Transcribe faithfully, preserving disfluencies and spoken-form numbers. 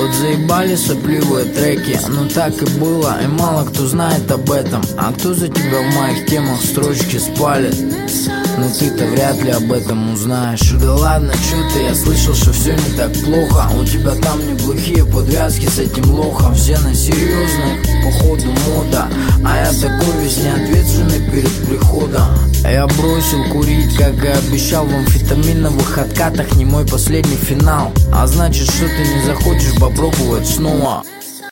Вот заебали сопливые треки, ну так и было, и мало кто знает об этом. А кто за тебя в моих темах строчки спалит? Но ты-то вряд ли об этом узнаешь. Да ладно, чё ты, я слышал, что все не так плохо. У тебя там неплохие подвязки с этим лохом. Все на серьезных, походу мода. А я такой весь неответственный перед приходом. Я бросил курить, как и обещал. В амфетаминовых откатах не мой последний финал. А значит, что ты не захочешь попробовать снова.